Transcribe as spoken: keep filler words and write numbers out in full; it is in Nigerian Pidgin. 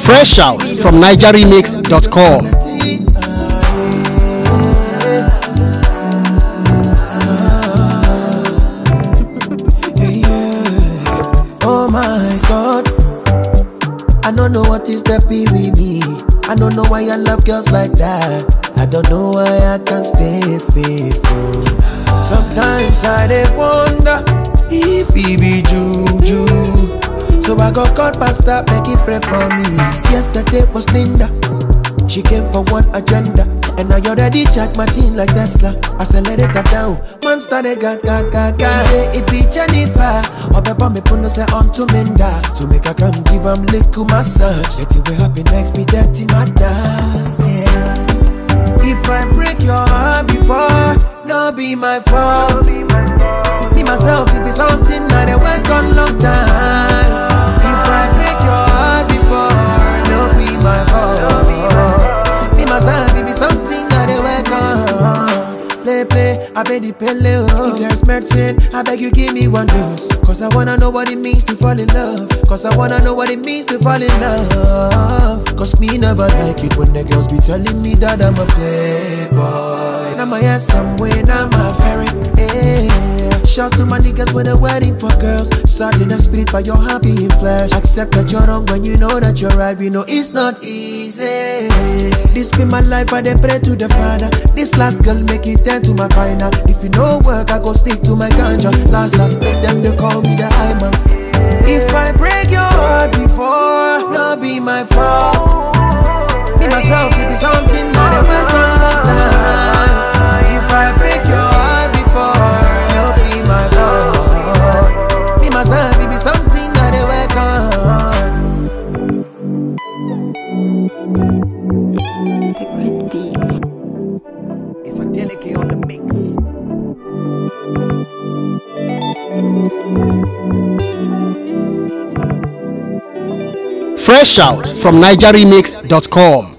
Fresh out from niger remix dot com. Oh my God, I don't know what is the P with me. I don't know why I love girls like that. I don't know why I can't stay faithful. Sometimes I dey wonder if he be juju. So I got called pastor, make he pray for me. Yesterday was Linda, she came for one agenda, and I already charged my team like Tesla. Accelerator down, man started ga ga ga ga. Say it be Jennifer, or pepper me put no say on to Minda. So make I come give him little massage. Let it be happy next be dirty matter. Yeah. If I break your heart before, no be my fault. Me myself, it be something that I work on long time. If I break your heart before, no be my fault. Me myself, it be something that I work on. Lepe, I beg the pele. If there's medicine, I beg you give me one dose. Cause I wanna know what it means to fall in love. Cause I wanna know what it means to fall in love. Cause me never like it when the girls be telling me that I'm a playboy. Now my ass somewhere, now my ferry. Eh. Shout to my niggas when they're waiting for girls. Sad in the spirit but you're happy in flesh. Accept that you're wrong when you know that you're right. We know it's not easy. This be my life, I dey pray to the Father. This last girl make it turn to my final. If you know work, I go stick to my ganja. Last last make them they call me the high man. If I break your heart before, no be my fault. Me myself, it be something that I work on long time. If I break your heart before, no be my fault. Me myself, it be something that I work on. The great beats. It's a delicate on the mix. Fresh out from niger remix dot com.